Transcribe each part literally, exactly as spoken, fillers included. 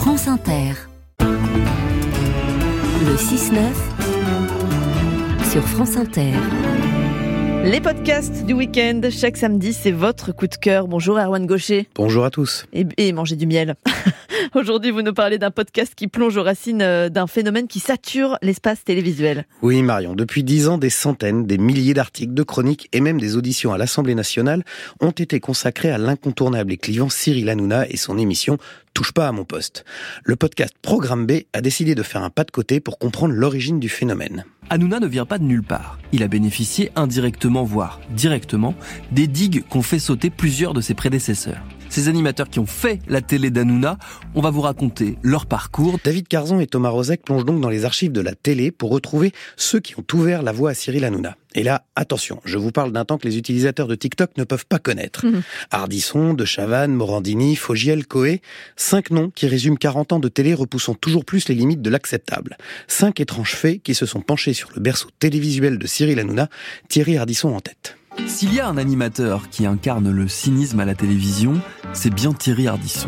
France Inter. Le six neuf sur France Inter. Les podcasts du week-end, chaque samedi, c'est votre coup de cœur. Bonjour Erwan Gaucher. Bonjour à tous. Et, et mangez du miel. Aujourd'hui, vous nous parlez d'un podcast qui plonge aux racines d'un phénomène qui sature l'espace télévisuel. Oui Marion, depuis dix ans, des centaines, des milliers d'articles, de chroniques et même des auditions à l'Assemblée nationale ont été consacrés à l'incontournable et clivant Cyril Hanouna et son émission « Touche pas à mon poste ». Le podcast Programme B a décidé de faire un pas de côté pour comprendre l'origine du phénomène. Hanouna ne vient pas de nulle part. Il a bénéficié indirectement, voire directement, des digues qu'ont fait sauter plusieurs de ses prédécesseurs. Ces animateurs qui ont fait la télé d'Hanouna, on va vous raconter leur parcours. David Carzon et Thomas Rozek plongent donc dans les archives de la télé pour retrouver ceux qui ont ouvert la voie à Cyril Hanouna. Et là, attention, je vous parle d'un temps que les utilisateurs de TikTok ne peuvent pas connaître. Mmh. Ardisson, De Chavannes, Morandini, Fogiel, Coé, cinq noms qui résument quarante ans de télé repoussant toujours plus les limites de l'acceptable. Cinq étranges faits qui se sont penchés sur le berceau télévisuel de Cyril Hanouna, Thierry Ardisson en tête. S'il y a un animateur qui incarne le cynisme à la télévision, c'est bien Thierry Ardisson.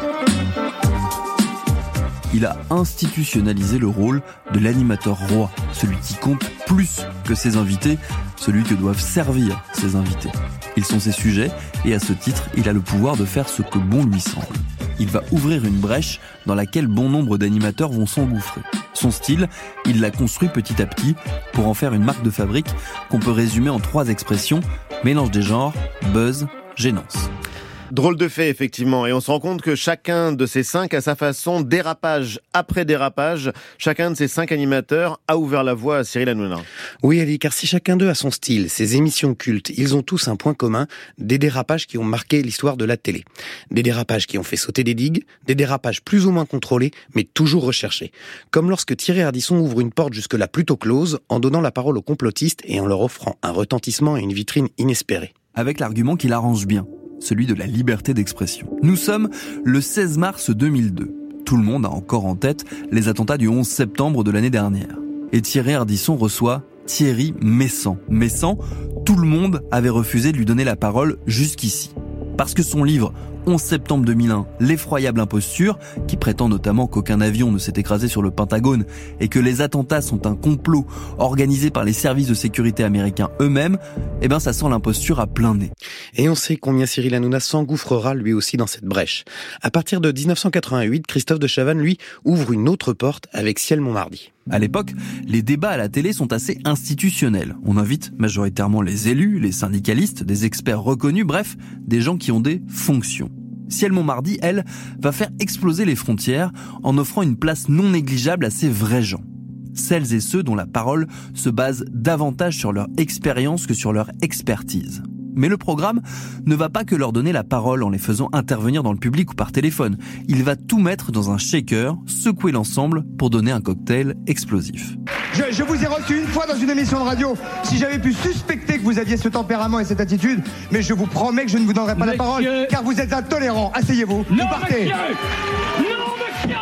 Il a institutionnalisé le rôle de l'animateur roi, celui qui compte plus que ses invités, celui que doivent servir ses invités. Ils sont ses sujets et à ce titre, il a le pouvoir de faire ce que bon lui semble. Il va ouvrir une brèche dans laquelle bon nombre d'animateurs vont s'engouffrer. Son style, il l'a construit petit à petit pour en faire une marque de fabrique qu'on peut résumer en trois expressions: mélange des genres, buzz, gênance. Drôle de fait, effectivement. Et on se rend compte que chacun de ces cinq, à sa façon, dérapage après dérapage, chacun de ces cinq animateurs a ouvert la voie à Cyril Hanouna. Oui, Ali, car si chacun d'eux a son style, ses émissions cultes, ils ont tous un point commun, des dérapages qui ont marqué l'histoire de la télé. Des dérapages qui ont fait sauter des digues, des dérapages plus ou moins contrôlés, mais toujours recherchés. Comme lorsque Thierry Ardisson ouvre une porte jusque-là plutôt close, en donnant la parole aux complotistes et en leur offrant un retentissement et une vitrine inespérée. Avec l'argument qui l'arrange bien, celui de la liberté d'expression. Nous sommes le seize mars deux mille deux. Tout le monde a encore en tête les attentats du onze septembre de l'année dernière. Et Thierry Ardisson reçoit Thierry Messant. Messant, tout le monde avait refusé de lui donner la parole jusqu'ici. Parce que son livre onze septembre deux mille un, L'effroyable imposture, qui prétend notamment qu'aucun avion ne s'est écrasé sur le Pentagone et que les attentats sont un complot organisé par les services de sécurité américains eux-mêmes, eh ben ça sent l'imposture à plein nez. Et on sait combien Cyril Hanouna s'engouffrera lui aussi dans cette brèche. À partir de dix-neuf cent quatre-vingt-huit, Christophe de Chavannes, lui, ouvre une autre porte avec Ciel Montmardi. À l'époque, les débats à la télé sont assez institutionnels. On invite majoritairement les élus, les syndicalistes, des experts reconnus, bref, des gens qui ont des fonctions. Ciel Montmardi, elle, va faire exploser les frontières en offrant une place non négligeable à ces vrais gens. Celles et ceux dont la parole se base davantage sur leur expérience que sur leur expertise. Mais le programme ne va pas que leur donner la parole en les faisant intervenir dans le public ou par téléphone. Il va tout mettre dans un shaker, secouer l'ensemble pour donner un cocktail explosif. Je, je vous ai reçu une fois dans une émission de radio. Si j'avais pu suspecter que vous aviez ce tempérament et cette attitude, mais je vous promets que je ne vous donnerai pas monsieur la parole, car vous êtes intolérant. Asseyez-vous, non, vous partez. Monsieur non, monsieur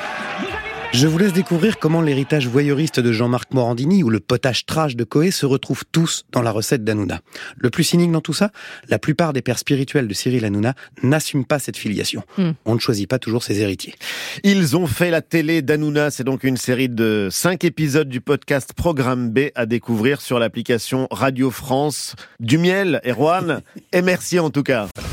Je vous laisse découvrir comment l'héritage voyeuriste de Jean-Marc Morandini ou le potage trash de Coé se retrouvent tous dans la recette d'Hanouna. Le plus cynique dans tout ça, la plupart des pères spirituels de Cyril Hanouna n'assument pas cette filiation. Mm. On ne choisit pas toujours ses héritiers. Ils ont fait la télé d'Hanouna, c'est donc une série de cinq épisodes du podcast Programme B à découvrir sur l'application Radio France. Du miel, Erwan, et merci en tout cas.